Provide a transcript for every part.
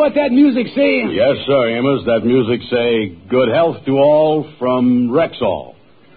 what that music say? Yes, sir, Amos. That music say, good health to all from Rexall.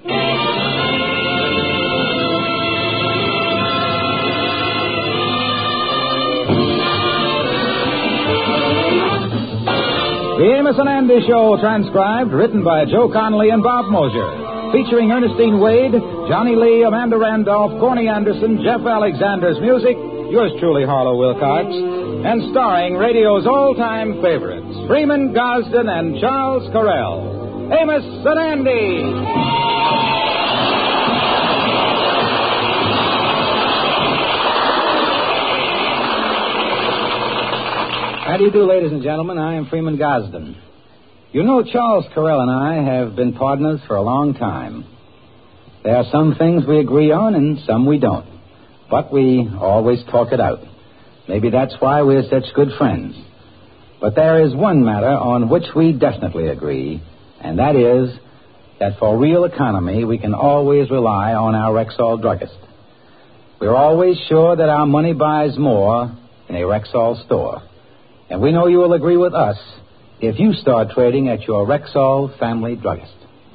The Amos and Andy Show, transcribed, written by Joe Connolly and Bob Mosier. Featuring Ernestine Wade, Johnny Lee, Amanda Randolph, Corny Anderson, Jeff Alexander's music, yours truly, Harlow Wilcox, and starring radio's all-time favorites, Freeman Gosden and Charles Correll. Amos and Andy. How do you do, ladies and gentlemen? I am Freeman Gosden. You know, Charles Correll and I have been partners for a long time. There are some things we agree on and some we don't. But we always talk it out. Maybe that's why we're such good friends. But there is one matter on which we definitely agree, and that is that for real economy, we can always rely on our Rexall druggist. We're always sure that our money buys more in a Rexall store. And we know you will agree with us if you start trading at your Rexall family druggist.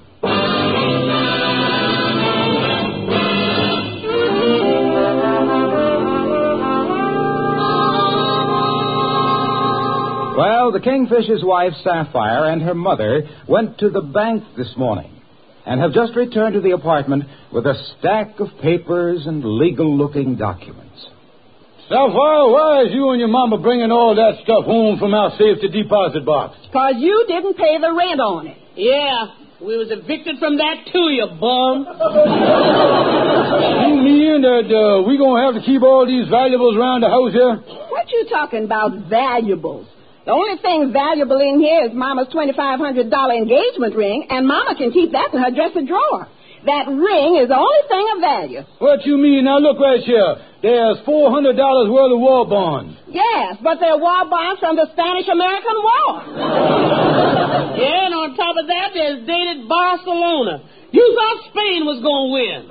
Well, the Kingfisher's wife, Sapphire, and her mother went to the bank this morning and have just returned to the apartment with a stack of papers and legal-looking documents. Sapphire, why is you and your mama bringing all that stuff home from our safety deposit box? Because you didn't pay the rent on it. Yeah, we was evicted from that too, you bum. You mean that we going to have to keep all these valuables around the house here? What you talking about, valuables? The only thing valuable in here is Mama's $2,500 engagement ring, and Mama can keep that in her dresser drawer. That ring is the only thing of value. What you mean? Now, look right here. There's $400 worth of war bonds. Yes, but they're war bonds from the Spanish-American War. Yeah, and on top of that, there's dated Barcelona. You thought Spain was going to win.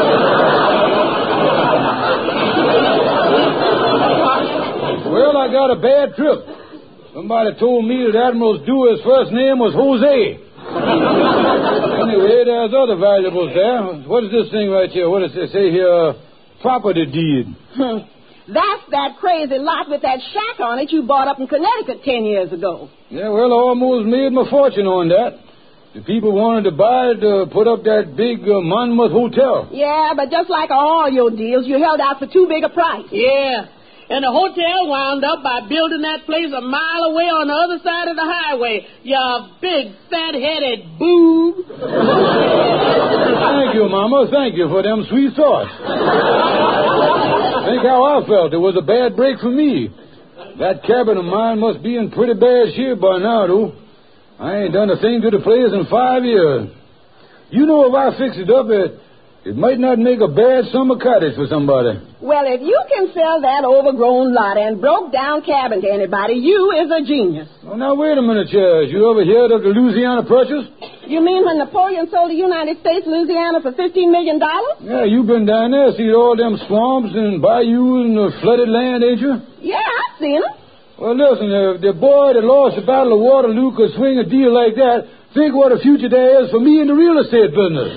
Well, I got a bad trip. Somebody told me that Admiral Stewart's first name was Jose. Anyway, there's other valuables there. What is this thing right here? What does it say here? Property deed. That's that crazy lot with that shack on it you bought up in Connecticut 10 years ago. Yeah, well, I almost made my fortune on that. The people wanted to buy it to put up that big Monmouth Hotel. Yeah, but just like all your deals, you held out for too big a price. Yeah. And the hotel wound up by building that place a mile away on the other side of the highway. You big, fat-headed boob. Thank you, Mama. Thank you for them sweet thoughts. Think how I felt. It was a bad break for me. That cabin of mine must be in pretty bad shape by now, though. I ain't done a thing to the place in 5 years. You know, if I fix it up, it might not make a bad summer cottage for somebody. Well, if you can sell that overgrown lot and broke down cabin to anybody, you is a genius. Well, now, wait a minute, Chaz. You ever heard of the Louisiana Purchase? You mean when Napoleon sold the United States Louisiana for $15 million? Yeah, you've been down there, see all them swamps and bayous and flooded land, ain't you? Yeah, I've seen them. Well, listen, if the boy that lost the Battle of Waterloo could swing a deal like that, think what a future there is for me in the real estate business.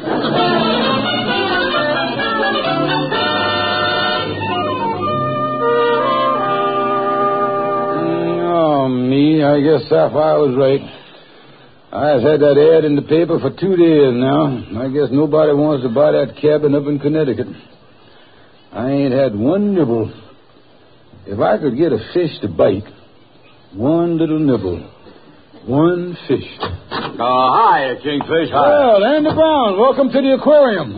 Oh, me, I guess Sapphire was right. I've had that ad in the paper for 2 days now. I guess nobody wants to buy that cabin up in Connecticut. I ain't had one nibble. If I could get a fish to bite, one little nibble, one fish. Hi, Kingfish. Hi. Well, Andy Brown, welcome to the aquarium.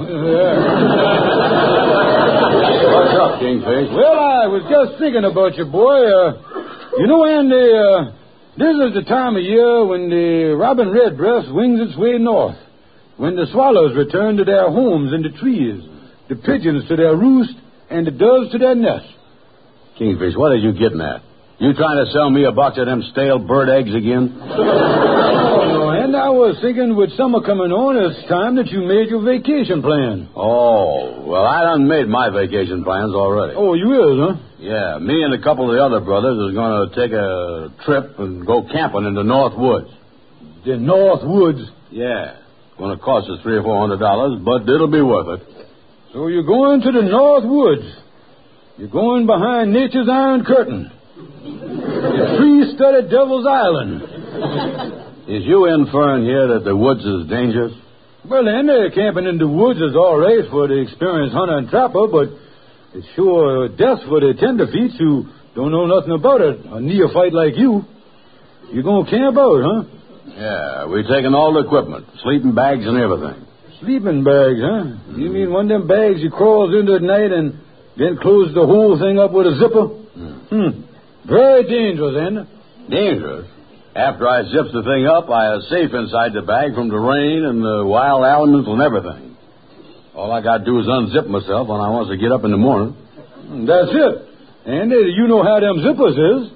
What's up, Kingfish? Well, I was just thinking about you, boy. You know, Andy, this is the time of year when the robin redbreast wings its way north, when the swallows return to their homes in the trees, the pigeons to their roost, and the doves to their nest. Kingfish, what are you getting at? You trying to sell me a box of them stale bird eggs again? Oh, no, and I was thinking with summer coming on, it's time that you made your vacation plan. Oh, well, I done made my vacation plans already. Oh, you is, huh? Yeah, me and a couple of the other brothers is going to take a trip and go camping in the North Woods. The North Woods. Yeah. Going to cost us $300 or $400, but it'll be worth it. So you're going to the North Woods. You're going behind nature's iron curtain. The tree-studded Devil's Island. Is you inferring here that the woods is dangerous? Well, then, camping in the woods is all right for the experienced hunter and trapper, but it's sure death for the tenderfeet who don't know nothing about it. A neophyte like you. You're going to camp out, huh? Yeah, we're taking all the equipment, sleeping bags and everything. Sleeping bags, huh? You mean one of them bags you crawls into at night and then close the whole thing up with a zipper? Very dangerous, ain't it? Dangerous? After I zips the thing up, I is safe inside the bag from the rain and the wild elements and everything. All I got to do is unzip myself when I want to get up in the morning. That's it. And you know how them zippers is.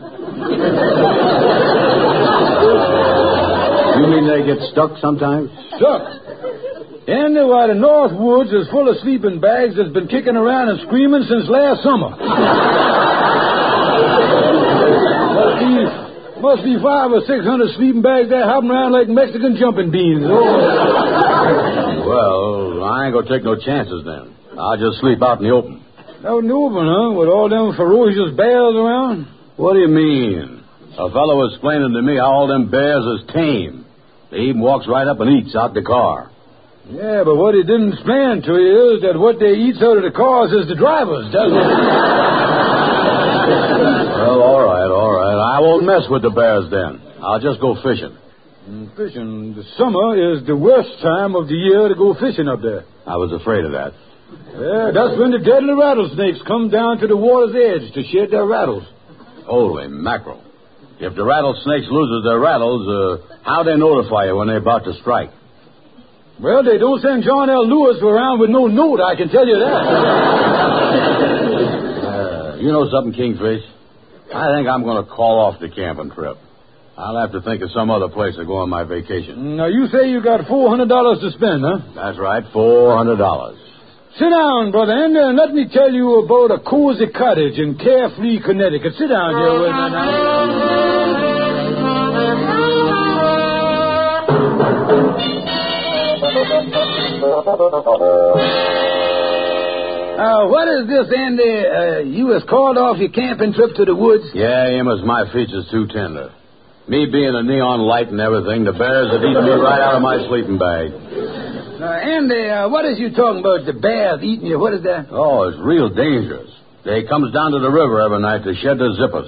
You mean they get stuck sometimes? Stuck. And why the North Woods is full of sleeping bags that's been kicking around and screaming since last summer. Must be 500 or 600 sleeping bags there hopping around like Mexican jumping beans. Well, I ain't going to take no chances then. I'll just sleep out in the open. Out in the open, huh? With all them ferocious bears around? What do you mean? A fellow was explaining to me how all them bears is tame. They even walks right up and eats out the car. Yeah, but what he didn't explain to you is that what they eats out of the cars is the drivers, doesn't it? Well, all right. I won't mess with the bears then. I'll just go fishing. Fishing? The summer is the worst time of the year to go fishing up there. I was afraid of that. Yeah, that's when the deadly rattlesnakes come down to the water's edge to shed their rattles. Holy mackerel. If the rattlesnakes loses their rattles, how they notify you when they're about to strike? Well, they don't send John L. Lewis around with no note, I can tell you that. You know something, Kingfish? I think I'm going to call off the camping trip. I'll have to think of some other place to go on my vacation. Now, you say you got $400 to spend, huh? That's right, $400. Sit down, brother, and let me tell you about a cozy cottage in Carefree, Connecticut. Sit down here with me now. What is this, Andy? You was called off your camping trip to the woods? Yeah, Amos, my feature's too tender. Me being a neon light and everything, the bears have eaten me right out of my sleeping bag. Andy, what is you talking about, the bears eating you? What is that? Oh, it's real dangerous. They comes down to the river every night to shed their zippers.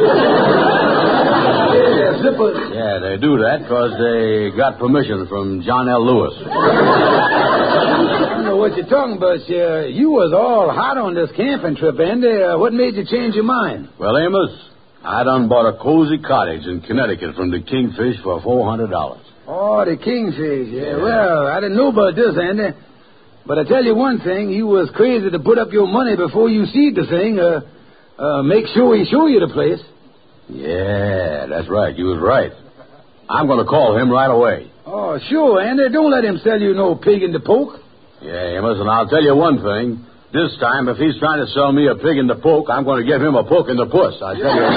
Zippers? Yeah, they do that because they got permission from John L. Lewis. I don't know what you're talking about, sir. You was all hot on this camping trip, Andy. What made you change your mind? Well, Amos, I done bought a cozy cottage in Connecticut from the Kingfish for $400. Oh, the Kingfish. Yeah. Well, I didn't know about this, Andy. But I tell you one thing, you was crazy to put up your money before you seed the thing. Make sure he show you the place. Yeah, that's right. You was right. I'm going to call him right away. Oh, sure, Andy. Don't let him sell you no pig in the poke. Yeah, Amos, and I'll tell you one thing. This time, if he's trying to sell me a pig in the poke, I'm going to give him a poke in the puss. I tell you.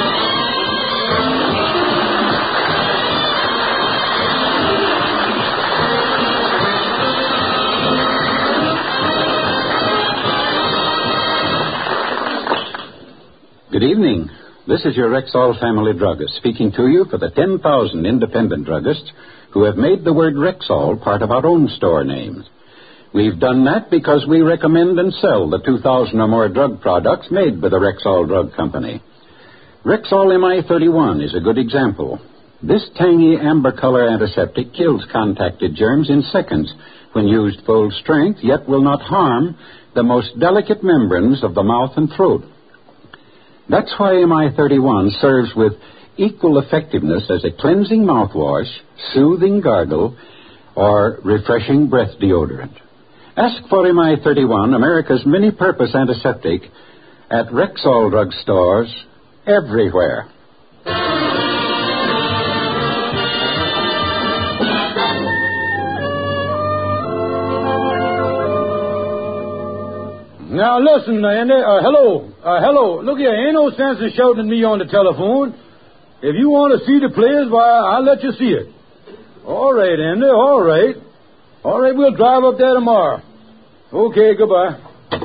Good evening. This is your Rexall family druggist speaking to you for the 10,000 independent druggists who have made the word Rexall part of our own store names. We've done that because we recommend and sell the 2,000 or more drug products made by the Rexall Drug Company. Rexall MI31 is a good example. This tangy amber color antiseptic kills contacted germs in seconds when used full strength, yet will not harm the most delicate membranes of the mouth and throat. That's why MI31 serves with equal effectiveness as a cleansing mouthwash, soothing gargle, or refreshing breath deodorant. Ask for MI31, America's many-purpose antiseptic, at Rexall drug stores everywhere. Now, listen, Andy. Hello. Look here, ain't no sense in shouting at me on the telephone. If you want to see the players, why, I'll let you see it. All right, Andy, all right. All right, we'll drive up there tomorrow. Okay, goodbye.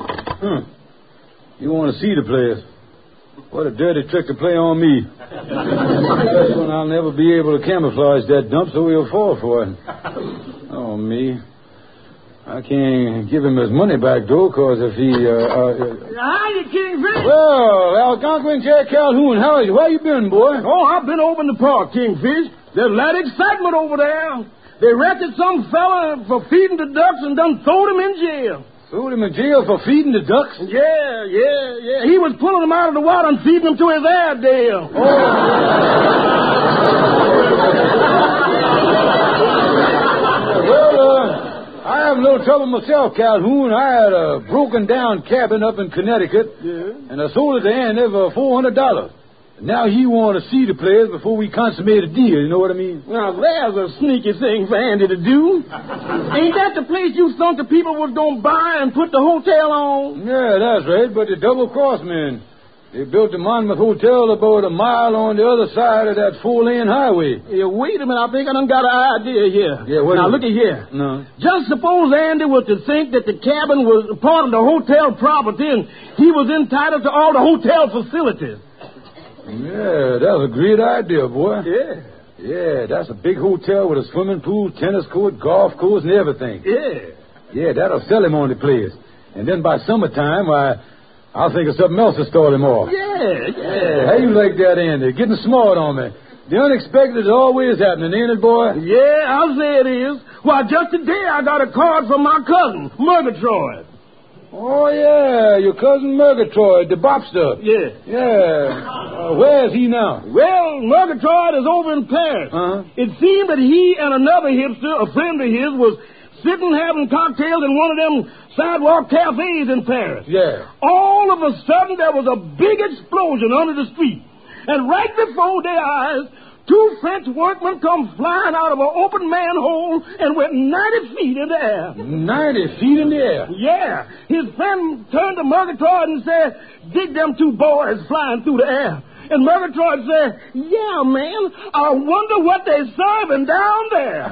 You want to see the players? What a dirty trick to play on me. This one I'll never be able to camouflage that dump, so he'll fall for it. Oh, me. I can't give him his money back, though, because if he, Howdy, Kingfish. Well, Algonquin Jack Calhoun, how are you? Where you been, boy? Oh, I've been over in the park, Kingfish. There's a lot of excitement over there. They arrested some fella for feeding the ducks and done throwed him in jail. Threw him in jail for feeding the ducks? Yeah. He was pulling them out of the water and feeding them to his Airedale. I have a little trouble myself, Calhoun. I had a broken-down cabin up in Connecticut, and I sold it to Andy for $400. Now he want to see the players before we consummate a deal, you know what I mean? Now, there's a sneaky thing for Andy to do. Ain't that the place you thought the people was going to buy and put the hotel on? Yeah, that's right, but they double-crossed me. They built the Monmouth Hotel about a mile on the other side of that 4-lane highway. Yeah, wait a minute. I think I done got an idea here. Yeah, what now, is look at here. No. Just suppose Andy was to think that the cabin was part of the hotel property and he was entitled to all the hotel facilities. Yeah, that's a great idea, boy. Yeah. Yeah, that's a big hotel with a swimming pool, tennis court, golf course, and everything. Yeah. Yeah, that'll sell him on the place. And then by summertime, I'll think of something else to start him off. Yeah. How you like that, Andy? Getting smart on me. The unexpected is always happening, ain't it, boy? Yeah, I'll say it is. Why, just today I got a card from my cousin, Murgatroyd. Oh, yeah, your cousin Murgatroyd, the bobster. Yeah. Where is he now? Well, Murgatroyd is over in Paris. Uh-huh. It seemed that he and another hipster, a friend of his, was sitting having cocktails in one of them sidewalk cafes in Paris. Yeah. All of a sudden, there was a big explosion under the street. And right before their eyes, 2 French workmen come flying out of an open manhole and went 90 feet in the air. 90 feet in the air? Yeah. His friend turned to Murgatroyd and said, dig them 2 boys flying through the air. And Murgatroyd said, yeah, man, I wonder what they're serving down there.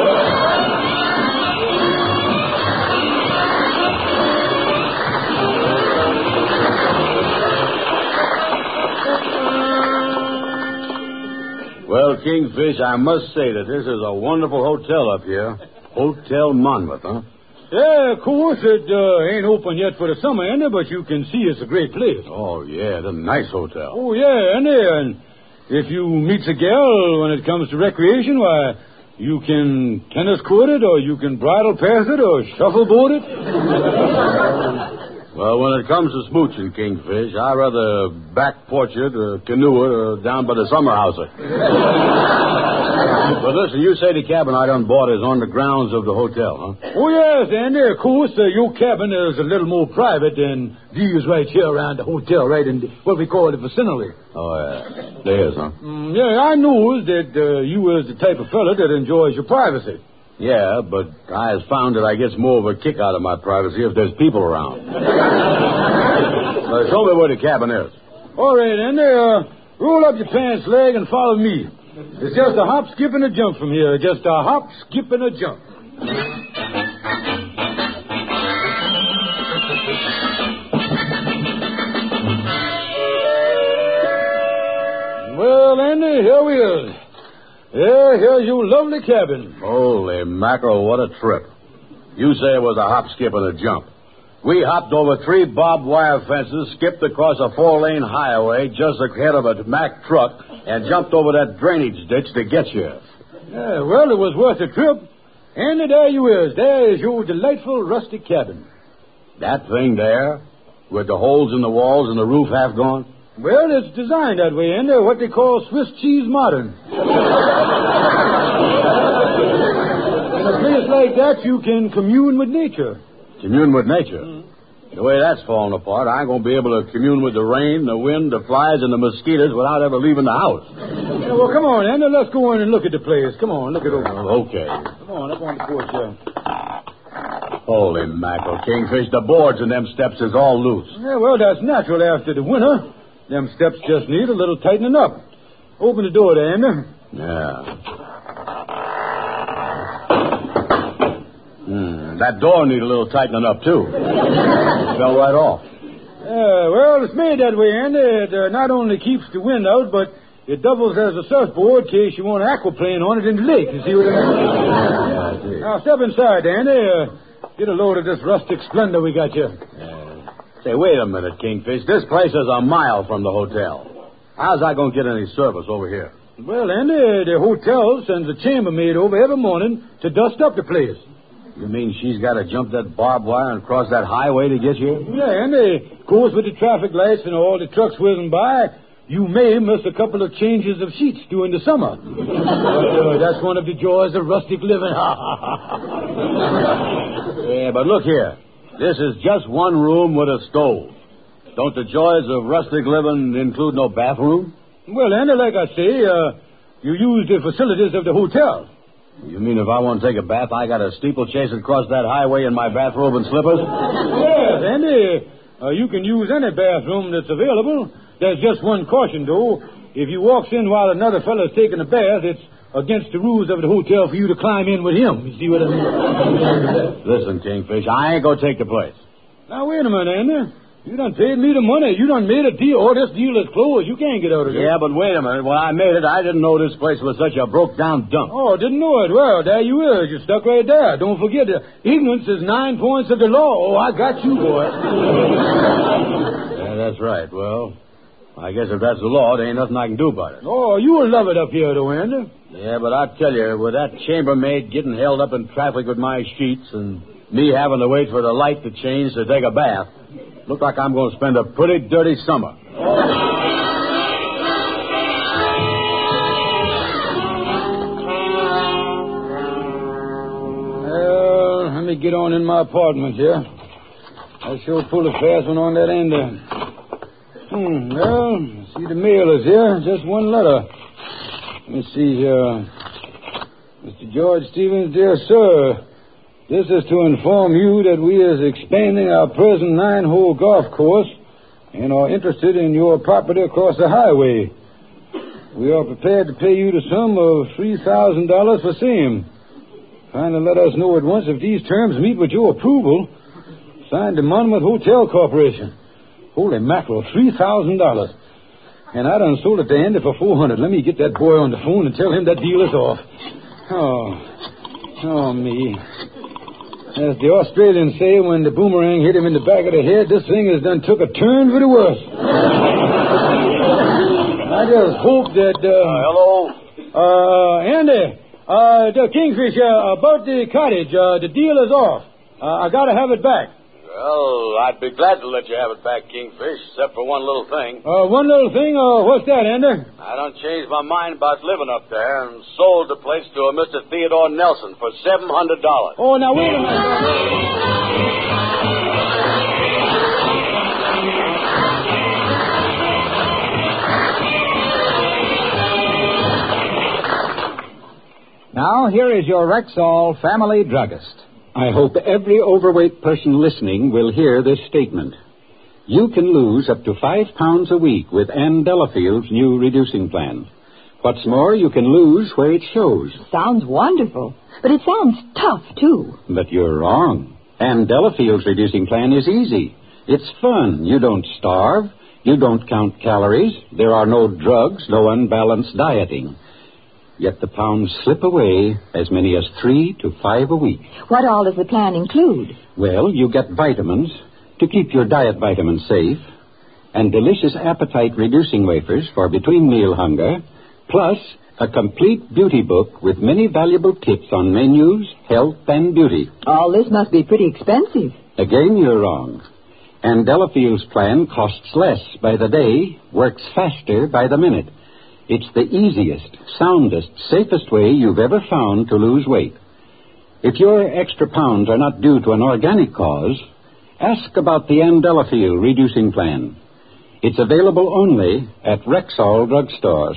Well, Kingfish, I must say that this is a wonderful hotel up here. Hotel Monmouth, huh? Yeah, of course. It ain't open yet for the summer, Andy, but you can see it's a great place. Oh, yeah, it's a nice hotel. Oh, yeah, Andy, and if you meet a gal when it comes to recreation, why, you can tennis court it, or you can bridle pass it, or shuffleboard it. Well, when it comes to smooching, Kingfish, I'd rather back porch it or canoe it or down by the summer house. But listen, you say the cabin I done bought is on the grounds of the hotel, huh? Oh, yes, Andy, of course. Your cabin is a little more private than these right here around the hotel, right in what we call the vicinity. Oh, yeah. There is, huh? Yeah, I know that you was the type of fella that enjoys your privacy. Yeah, but I has found that I gets more of a kick out of my privacy if there's people around. Show me where the cabin is. All right, Andy, roll up your pants leg and follow me. It's just a hop, skip, and a jump from here. Just a hop, skip, and a jump. Well, Andy, here we are. Yeah, here's your lovely cabin. Holy mackerel, what a trip. You say it was a hop, skip, and a jump. We hopped over 3 barbed wire fences, skipped across a 4-lane highway just ahead of a Mack truck, and jumped over that drainage ditch to get here. Yeah, well, it was worth the trip. And there you is. There is your delightful rustic cabin. That thing there, with the holes in the walls and the roof half gone? Well, it's designed that way, Andy, what they call Swiss cheese modern. In a place like that, you can commune with nature. Commune with nature? The way that's falling apart, I ain't going to be able to commune with the rain, the wind, the flies, and the mosquitoes without ever leaving the house. Yeah, well, come on, Andy, let's go in and look at the place. Come on, look it over. Okay. Come on, up on the porch here. Holy mackerel, Kingfish, the boards in them steps is all loose. Yeah, well, that's natural after the winter. Them steps just need a little tightening up. Open the door there, Andy. Yeah. That door need a little tightening up, too. It fell right off. Well, it's made that way, Andy. It not only keeps the wind out, but it doubles as a surfboard in case you want an aquaplane on it in the lake. You see what I mean? Yeah, I see. Now, step inside, Andy. Get a load of this rustic splendor we got here. Say, wait a minute, Kingfish. This place is a mile from the hotel. How's I going to get any service over here? Well, Andy, the hotel sends a chambermaid over every morning to dust up the place. You mean she's got to jump that barbed wire and cross that highway to get here? Yeah, Andy. Of course, with the traffic lights and all the trucks whizzing by, you may miss a couple of changes of sheets during the summer. But that's one of the joys of rustic living. Yeah, but look here. This is just one room with a stove. Don't the joys of rustic living include no bathroom? Well, Andy, like I say, you use the facilities of the hotel. You mean if I want to take a bath, I got to steeplechase across that highway in my bathrobe and slippers? Yes, Andy. You can use any bathroom that's available. There's just one caution, though. If you walks in while another fellow's taking a bath, it's against the rules of the hotel for you to climb in with him. You see what I mean? Listen, Kingfish, I ain't going to take the place. Now, wait a minute, Andy. You done paid me the money. You done made a deal. Oh, this deal is closed. You can't get out of here. Yeah, but wait a minute. When I made it, I didn't know this place was such a broke-down dump. Oh, didn't know it. Well, there you is. You're stuck right there. Don't forget, ignorance is 9 points of the law. Oh, I got you, boy. Yeah, that's right. Well, I guess if that's the law, there ain't nothing I can do about it. Oh, you will love it up here, though, Andy. Yeah, but I tell you, with that chambermaid getting held up in traffic with my sheets and me having to wait for the light to change to take a bath, look like I'm going to spend a pretty dirty summer. Well, let me get on in my apartment here. I sure pulled a fast one on that end there. Well, see, the mail is here. Just one letter. Let me see here. Mr. George Stevens, dear sir, this is to inform you that we is expanding our present 9-hole golf course and are interested in your property across the highway. We are prepared to pay you the sum of $3,000 for same. Kindly let us know at once if these terms meet with your approval. Signed the Monmouth Hotel Corporation. Holy mackerel, $3,000. And I done sold it to Andy for $400. Let me get that boy on the phone and tell him that deal is off. Oh, me. As the Australians say, when the boomerang hit him in the back of the head, this thing has done took a turn for the worse. I just hope that... Hello? Andy, the Kingfish, about the cottage, the deal is off. I got to have it back. Well, I'd be glad to let you have it back, Kingfish, except for one little thing. One little thing? What's that, Andy? I done changed my mind about living up there and sold the place to a Mr. Theodore Nelson for $700. Oh, now, wait a minute. Now, here is your Rexall family druggist. I hope every overweight person listening will hear this statement. You can lose up to 5 pounds a week with Ann Delafield's new reducing plan. What's more, you can lose where it shows. Sounds wonderful, but it sounds tough, too. But you're wrong. Ann Delafield's reducing plan is easy. It's fun. You don't starve. You don't count calories. There are no drugs, no unbalanced dieting. Yet the pounds slip away as many as 3 to 5 a week. What all does the plan include? Well, you get vitamins to keep your diet vitamins safe, and delicious appetite-reducing wafers for between-meal hunger, plus a complete beauty book with many valuable tips on menus, health, and beauty. All this must be pretty expensive. Again, you're wrong. And Delafield's plan costs less by the day, works faster by the minute. It's the easiest, soundest, safest way you've ever found to lose weight. If your extra pounds are not due to an organic cause, ask about the Ann Delafield reducing plan. It's available only at Rexall drugstores.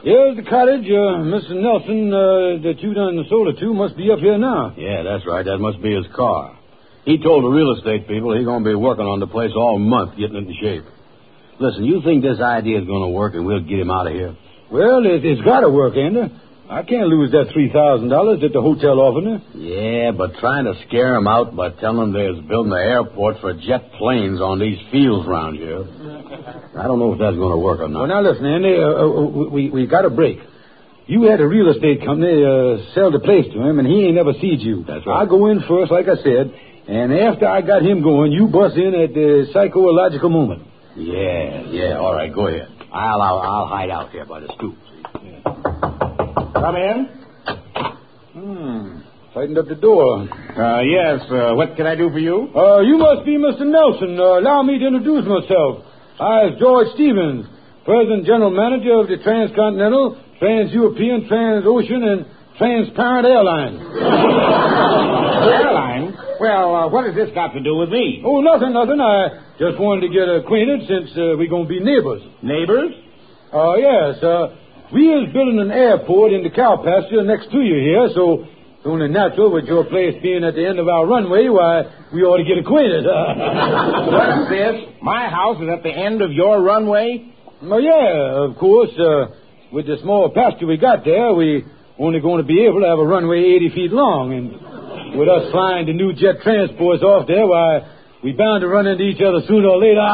Here's the cottage. Mr. Nelson, that you done sold it to, must be up here now. Yeah, that's right. That must be his car. He told the real estate people he's going to be working on the place all month, getting it in shape. Listen, you think this idea is going to work and we'll get him out of here? Well, it's got to work, Andy. I can't lose that $3,000 that the hotel offered me. Yeah, but trying to scare him out by telling him they're building an airport for jet planes on these fields around here, I don't know if that's going to work or not. Well, now listen, Andy, we got a break. You had a real estate company sell the place to him, and he ain't never seen you. That's right. I go in first, like I said, and after I got him going, you bust in at the psychological moment. Yeah, all right, go ahead. I'll hide out here by the stoop. Come in. Tightened up the door. Yes, what can I do for you? You must be Mr. Nelson. Allow me to introduce myself. I'm George Stevens, President General Manager of the Transcontinental, Trans-European, Trans-Ocean, and Transparent Airlines. Airlines? Well, what has this got to do with me? Oh, nothing. I just wanted to get acquainted since we're going to be neighbors. Neighbors? Yes. We is building an airport in the cow pasture next to you here, so it's only natural with your place being at the end of our runway, why, we ought to get acquainted. What's this? My house is at the end of your runway? Oh, yeah, of course. With the small pasture we got there, we only going to be able to have a runway 80 feet long, and with us flying the new jet transports off there, why, we bound to run into each other sooner or later.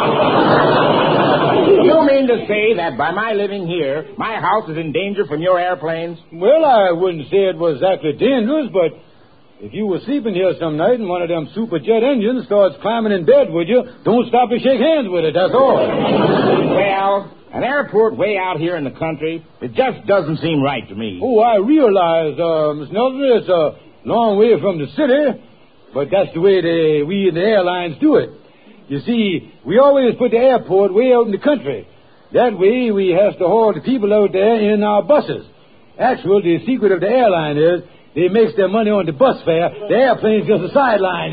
You mean to say that by my living here, my house is in danger from your airplanes? Well, I wouldn't say it was exactly dangerous, but if you were sleeping here some night and one of them super jet engines starts climbing in bed with you, don't stop to shake hands with it, that's all. Well, an airport way out here in the country, it just doesn't seem right to me. Oh, I realize, Miss Nelson, it's a long way from the city, but that's the way we in the airlines do it. You see, we always put the airport way out in the country. That way, we have to haul the people out there in our buses. Actually, the secret of the airline is they makes their money on the bus fare. The airplane's just a sideline.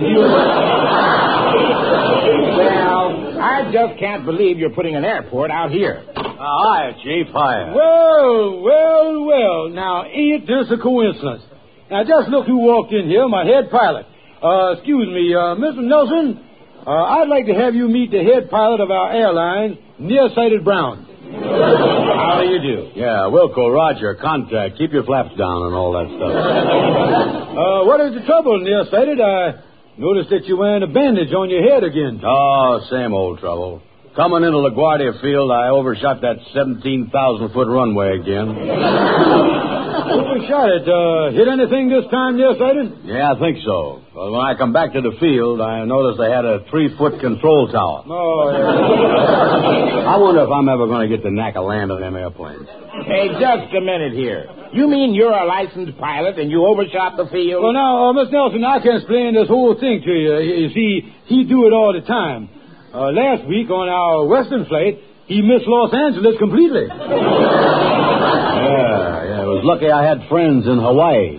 Well, I just can't believe you're putting an airport out here. Hi, Chief. Hi. Well. Now, ain't this a coincidence? Now, just look who walked in here, my head pilot. Excuse me, Mr. Nelson, I'd like to have you meet the head pilot of our airline, Nearsighted Brown. How do you do? Yeah, Wilco, Roger, contact. Keep your flaps down and all that stuff. What is the trouble, Nearsighted? I noticed that you're wearing a bandage on your head again. Oh, same old trouble. Coming into LaGuardia Field, I overshot that 17,000-foot runway again. Overshot it. Hit anything this time, Nearsighted? Yeah, I think so. But when I come back to the field, I noticed they had a 3-foot control tower. Oh, yeah. I wonder if I'm ever going to get the knack of landing them airplanes. Hey, just a minute here. You mean you're a licensed pilot and you overshot the field? Well, now, Miss Nelson, I can explain this whole thing to you. You see, he do it all the time. Last week on our Western flight, he missed Los Angeles completely. Yeah, it was lucky I had friends in Hawaii.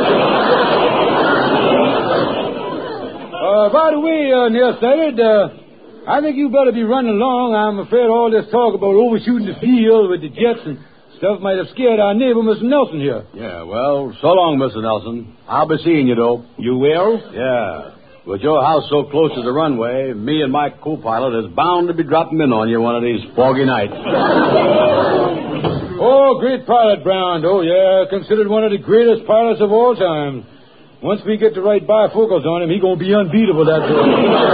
By the way, Nearsighted, I think you better be running along. I'm afraid all this talk about overshooting the field with the jets and stuff might have scared our neighbor, Mr. Nelson, here. Yeah, well, so long, Mr. Nelson. I'll be seeing you, though. You will? Yeah. With your house so close to the runway, me and my co-pilot is bound to be dropping in on you one of these foggy nights. Oh, great pilot, Brown. Oh, yeah, considered one of the greatest pilots of all time. Once we get the right bifocals on him, he's going to be unbeatable, that's all.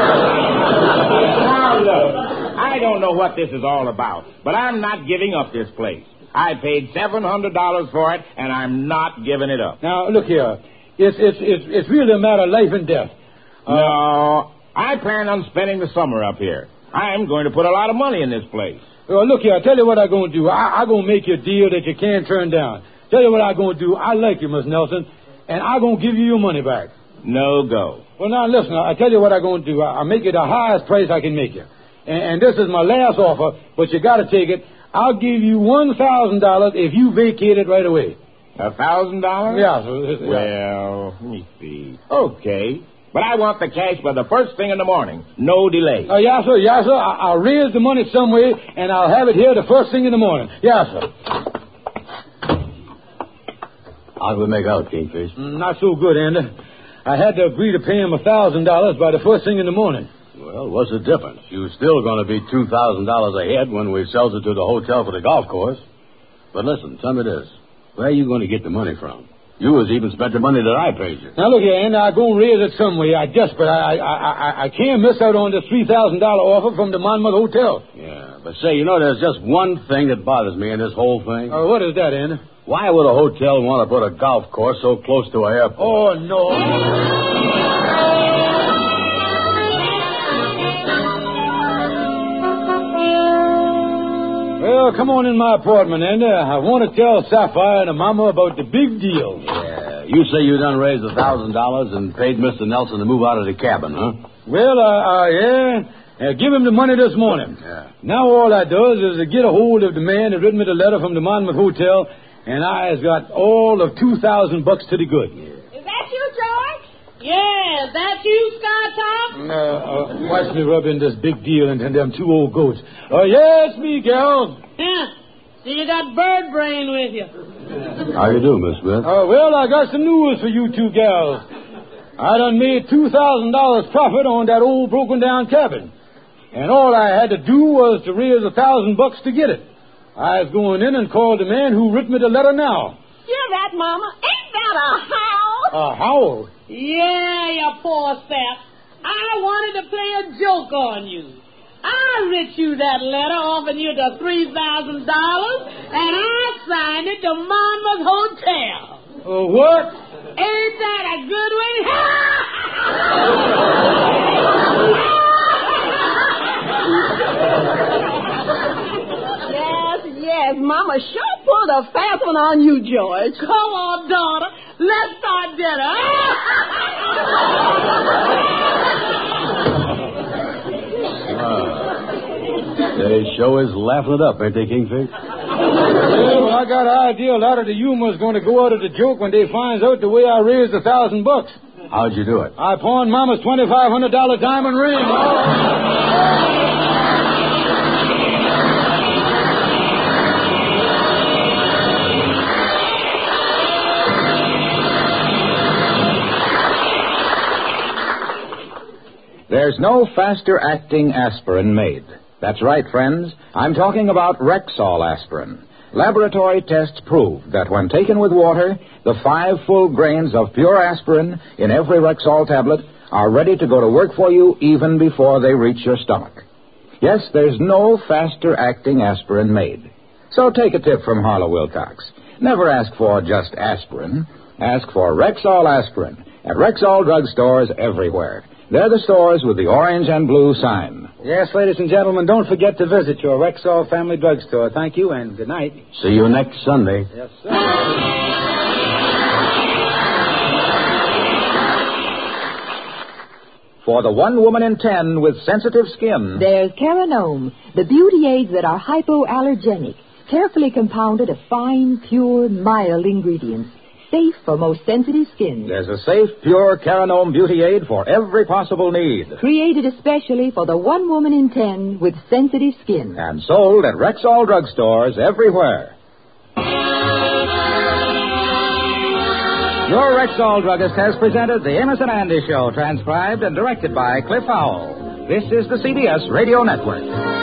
Now, look, I don't know what this is all about, but I'm not giving up this place. I paid $700 for it, and I'm not giving it up. Now, look here. It's really a matter of life and death. No, I plan on spending the summer up here. I'm going to put a lot of money in this place. Well, look here, I'll tell you what I'm going to do. I'm going to make you a deal that you can't turn down. Tell you what I'm going to do. I like you, Miss Nelson, and I'm going to give you your money back. No go. Well, now, listen, I'll tell you what I'm going to do. I'll make you the highest price I can make you. And this is my last offer, but you got to take it. I'll give you $1,000 if you vacate it right away. $1,000? Yeah. Well, let me see. Okay. But I want the cash by the first thing in the morning. No delay. Yes, sir. I'll raise the money some way, and I'll have it here the first thing in the morning. Yes, sir. How'd we make out, Kingfish? Not so good, Andy. I had to agree to pay him $1,000 by the first thing in the morning. Well, what's the difference? You're still going to be $2,000 ahead when we sells it to the hotel for the golf course. But listen, tell me this. Where are you going to get the money from? You was even spent the money that I paid you. Now, look here, Andy, I'm going to raise it some way. But I can't miss out on this $3,000 offer from the Monmouth Hotel. Yeah, but say, there's just one thing that bothers me in this whole thing. What is that, Andy? Why would a hotel want to put a golf course so close to an airport? Oh, no. Well, come on in my apartment, Andy. I want to tell Sapphire and Mama about the big deal. Yeah. You say you done raised $1,000 and paid Mr. Nelson to move out of the cabin, huh? Well, yeah. Give him the money this morning. Yeah. Now all I does is to get a hold of the man that written me the letter from the Monmouth Hotel, and I has got all of $2,000 to the good. Yeah. Is that you, George? Yeah, that you, Sky Top? Watch me rub in this big deal into them two old goats. Yes, me, gal. Yeah. So you got bird brain with you. How you do, Miss Smith? Well, I got some news for you two gals. I done made $2,000 profit on that old broken-down cabin. And all I had to do was to raise $1,000 to get it. I was going in and called the man who wrote me the letter now. Hear that, Mama? Ain't that a howl? A howl? Yeah, you poor sap. I wanted to play a joke on you. I writ you that letter offering you the $3,000, and I signed it to Monmouth Hotel. What? Ain't that a good one? Yes, Mama sure pulled a fast one on you, George. Come on, daughter. Let's start dinner. They sure is laughing it up, ain't they, Kingfish? Well, I got an idea a lot of the humor's going to go out of the joke when they finds out the way I raised $1,000. How'd you do it? I pawned Mama's $2,500 diamond ring. There's no faster-acting aspirin made. That's right, friends. I'm talking about Rexall aspirin. Laboratory tests prove that when taken with water, the 5 full grains of pure aspirin in every Rexall tablet are ready to go to work for you even before they reach your stomach. Yes, there's no faster-acting aspirin made. So take a tip from Harlow Wilcox. Never ask for just aspirin. Ask for Rexall aspirin at Rexall drugstores everywhere. They're the stores with the orange and blue sign. Yes, ladies and gentlemen, don't forget to visit your Rexall Family Drugstore. Thank you, and good night. See you next Sunday. Yes, sir. For the one woman in 10 with sensitive skin, There's Caranome, the beauty aids that are hypoallergenic, carefully compounded of fine, pure, mild ingredients. Safe for most sensitive skin. there's a safe, pure Caranome beauty aid for every possible need. Created especially for the one woman in 10 with sensitive skin. And sold at Rexall drugstores everywhere. Your Rexall druggist has presented the Amos and Andy Show, transcribed and directed by Cliff Howell. This is the CBS Radio Network.